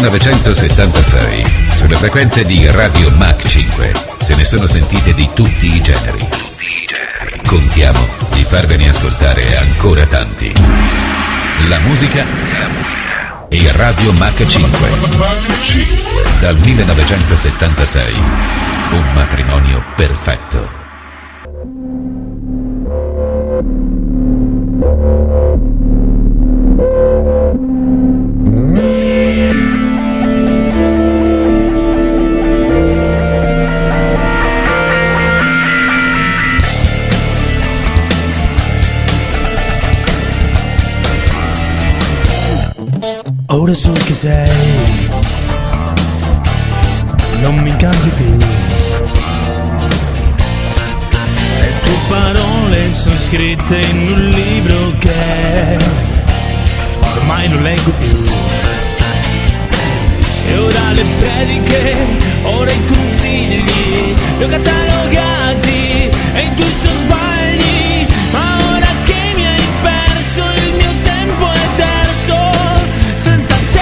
1976, sulle frequenze di Radio Mach 5, se ne sono sentite di tutti i generi. Contiamo di farvene ascoltare ancora tanti. La musica e Radio Mach 5. Dal 1976, un matrimonio perfetto. Ora so che sei, non mi incanti più. Le tue parole sono scritte in un libro che ormai non leggo più. E ora le prediche, ora i consigli, li ho catalogati e i tuoi sono sbagli. Ma ora che mi hai perso, il mio tempo è terzo senza te,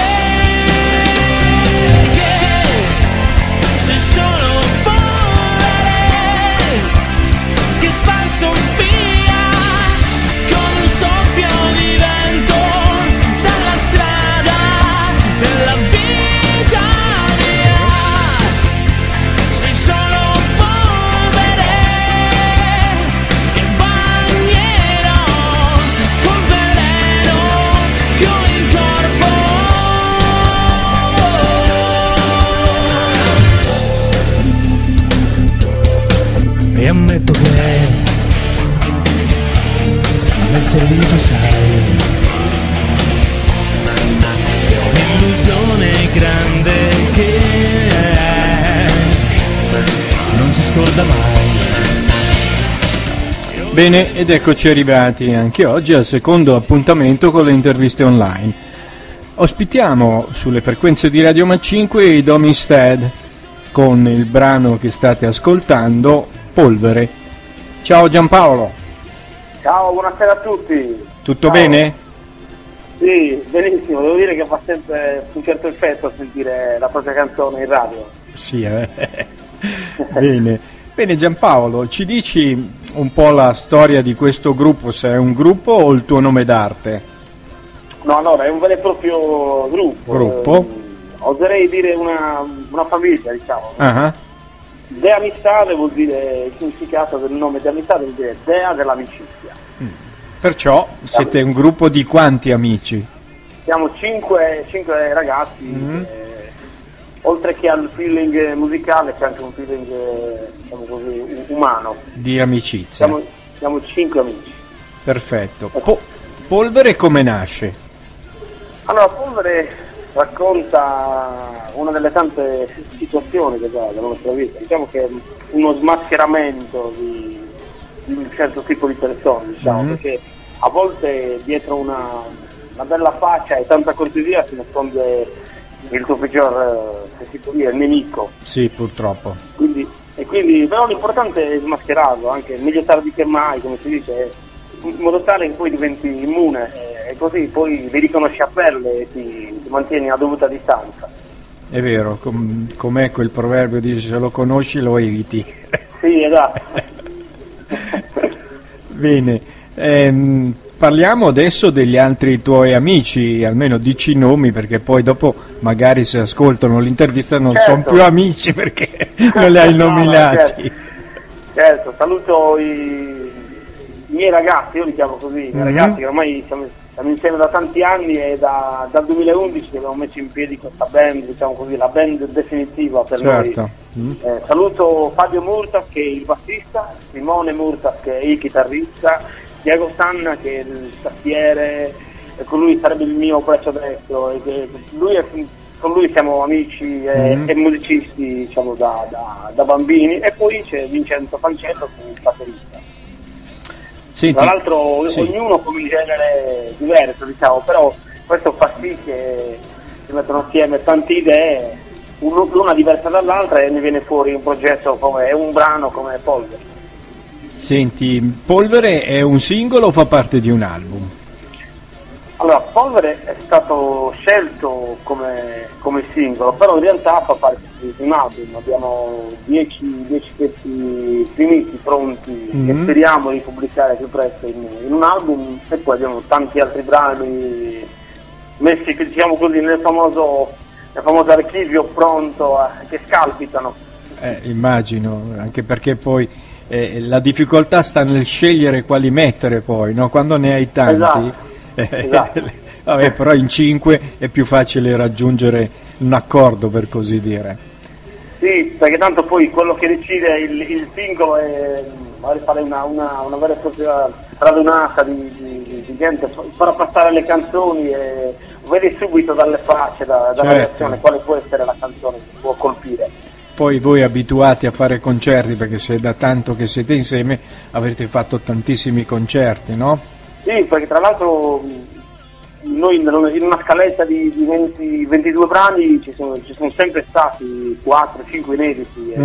che sei solo polvere che spazzo via come un soffio di vento dalla strada della vita mia. Sei solo polvere che bagnerò col veleno che ho in corpo. E ammetto che non è servito, sai, è un'illusione grande che non si scorda mai. Bene, ed eccoci arrivati anche oggi al secondo appuntamento con le interviste online. Ospitiamo sulle frequenze di Radio Mach 5 i Dominstead con il brano che state ascoltando, Polvere. Ciao Giampaolo. Ciao, buonasera a tutti. Tutto Ciao. Bene? Sì, benissimo, devo dire che fa sempre un certo effetto sentire la propria canzone in radio. Sì, Bene. Bene Giampaolo, ci dici un po' la storia di questo gruppo, se è un gruppo o il tuo nome d'arte? No, allora, è un vero e proprio gruppo. Oserei dire una famiglia, diciamo. Uh-huh. Dea Amistade vuol dire, il significato del nome Dea Amistade vuol dire Dea dell'amicizia. Perciò siete un gruppo di quanti amici? Siamo cinque ragazzi, oltre che al feeling musicale c'è anche un feeling, diciamo così, umano. Di amicizia. Siamo 5 amici. Perfetto. Polvere come nasce? Allora, Polvere racconta una delle tante situazioni della nostra vita. Diciamo che è uno smascheramento di un certo tipo di persone, diciamo, perché a volte dietro una bella faccia e tanta cortesia si nasconde il tuo peggior, se si può dire, nemico. Sì, purtroppo. Quindi però l'importante è smascherarlo, anche meglio tardi che mai, come si dice, in modo tale che poi diventi immune e così poi li riconosci a pelle e ti mantieni a dovuta distanza. È vero, com'è quel proverbio, dice se lo conosci lo eviti. Sì, esatto. Bene, parliamo adesso degli altri tuoi amici, almeno dici i nomi perché poi dopo magari se ascoltano l'intervista non sono più amici perché non li hai nominati. Certo, saluto i miei ragazzi, io li chiamo così, i miei ragazzi che ormai siamo insieme da tanti anni e dal 2011 che abbiamo messo in piedi questa band, diciamo così, la band definitiva per noi. Saluto Fabio Murtas che è il bassista, Simone Murtas che è il chitarrista, Diego Sanna che è il tastiere, e con lui sarebbe il mio braccio destro, e che con lui siamo amici e musicisti, diciamo, da bambini, e poi c'è Vincenzo Fancello che è il batterista. Senti, tra l'altro ognuno con un genere diverso, diciamo, però questo fa sì che si mettono assieme tante idee, l'una diversa dall'altra, e ne viene fuori un progetto come un brano come Polvere. Senti, Polvere è un singolo o fa parte di un album? Allora, Polvere è stato scelto come singolo, però in realtà fa parte di un album. Abbiamo 10 pezzi finiti, pronti, che speriamo di pubblicare più presto in un album, e poi abbiamo tanti altri brani messi, diciamo così, nel famoso archivio pronto, che scalpitano. Immagino, anche perché poi la difficoltà sta nel scegliere quali mettere poi, no? Quando ne hai tanti. Esatto. Vabbè, però in 5 è più facile raggiungere un accordo, per così dire. Sì, perché tanto poi quello che decide il singolo è magari fare una vera e propria radunata di gente, farà passare le canzoni e vedi subito dalle facce, dalla reazione, quale può essere la canzone che può colpire. Poi voi abituati a fare concerti, perché se è da tanto che siete insieme, avrete fatto tantissimi concerti, no? Sì, perché tra l'altro noi in una scaletta di 22 brani ci sono sempre stati 4-5 inediti,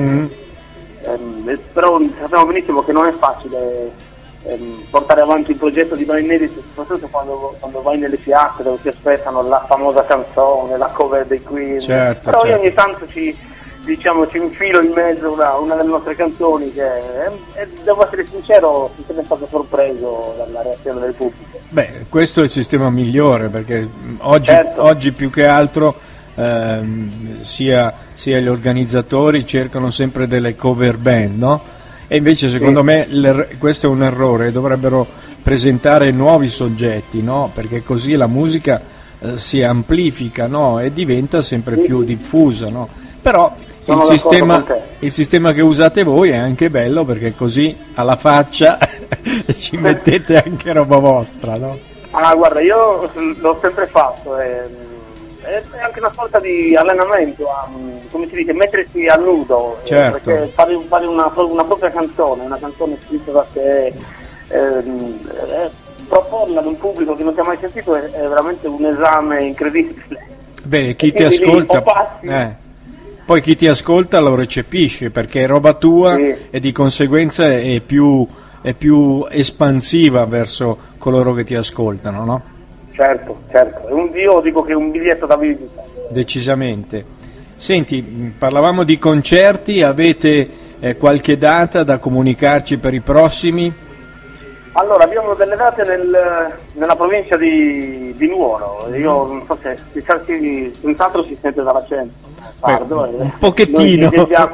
però sappiamo benissimo che non è facile portare avanti un progetto di brani inediti, soprattutto quando vai nelle fiatte dove ti aspettano la famosa canzone, la cover dei Queen. Però io ogni tanto ci infilo in mezzo una delle nostre canzoni che devo essere sincero, sono sempre stato sorpreso dalla reazione del pubblico. Beh, questo è il sistema migliore, perché oggi più che altro sia gli organizzatori cercano sempre delle cover band, no? E invece secondo me questo è un errore, dovrebbero presentare nuovi soggetti, no? Perché così la musica si amplifica, no? E diventa sempre più diffusa, no? Però il sistema che usate voi è anche bello, perché così alla faccia ci mettete anche roba vostra, no? Ah, guarda, io l'ho sempre fatto, è anche una sorta di allenamento, come si dice, mettersi a nudo, perché fare una propria canzone, una canzone scritta da te, proporla ad un pubblico che non ti ha mai sentito è veramente un esame incredibile. Beh, chi ti ascolta... Poi chi ti ascolta lo recepisce, perché è roba tua e di conseguenza è più espansiva verso coloro che ti ascoltano, no? Certo. Io dico che è un biglietto da visita. Decisamente. Senti, parlavamo di concerti, avete qualche data da comunicarci per i prossimi? Allora, abbiamo delle date nella provincia di Nuoro. Io non so se senz'altro si sente dall'accento. Un pochettino.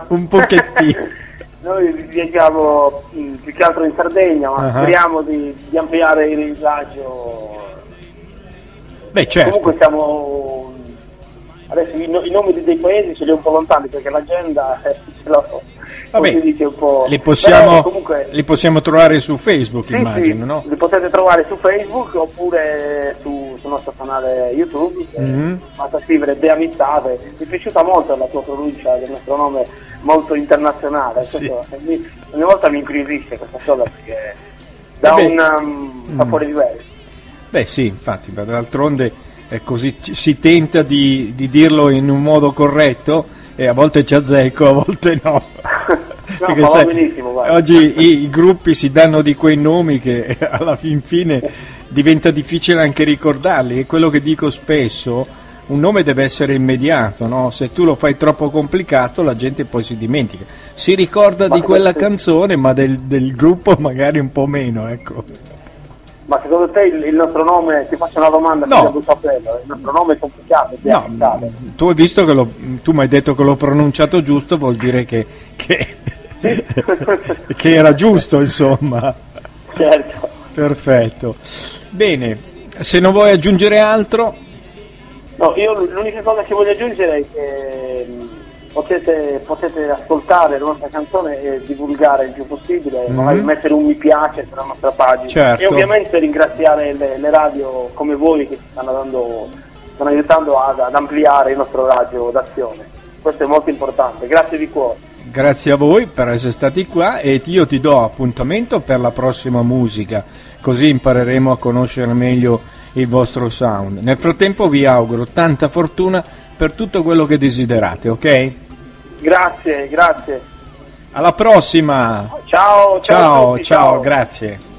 Noi viaggiamo più che altro in Sardegna, ma speriamo di ampliare il viaggio. Beh, certo. Comunque siamo... Adesso i nomi dei paesi ce li ho un po' lontani, perché l'agenda dice un po'... Li possiamo trovare su Facebook, immagino, no? Li potete trovare su Facebook oppure sul nostro canale YouTube, basta scrivere De Amistate. Mi è piaciuta molto la tua pronuncia del nostro nome, molto internazionale. Sì. Ogni volta mi incuriosisce questa cosa, perché dà un sapore diverso. Beh sì, infatti, d'altronde è così, si tenta di dirlo in un modo corretto e a volte ci azzecco, a volte no. No, ma va benissimo, guarda. Oggi i gruppi si danno di quei nomi che alla fine diventa difficile anche ricordarli, e quello che dico spesso, un nome deve essere immediato, no? Se tu lo fai troppo complicato la gente poi si dimentica, si ricorda di quella canzone ma del gruppo magari un po' meno, ecco. Ma secondo te il nostro nome, ti faccio una domanda, no. Il nostro nome è complicato? No, tu hai visto che tu mi hai detto che l'ho pronunciato giusto, vuol dire che era giusto, insomma. Certo. Perfetto. Bene, se non vuoi aggiungere altro... No, io l'unica cosa che voglio aggiungere è che potete ascoltare la nostra canzone e divulgare il più possibile, magari mettere un mi piace sulla nostra pagina, certo. E ovviamente ringraziare le radio come voi che ci stanno aiutando ad ampliare il nostro radio d'azione. Questo è molto importante, grazie di cuore. Grazie a voi per essere stati qua, e io ti do appuntamento per la prossima musica, così impareremo a conoscere meglio il vostro sound. Nel frattempo vi auguro tanta fortuna per tutto quello che desiderate, ok? Grazie. Alla prossima. Ciao, ciao, grazie.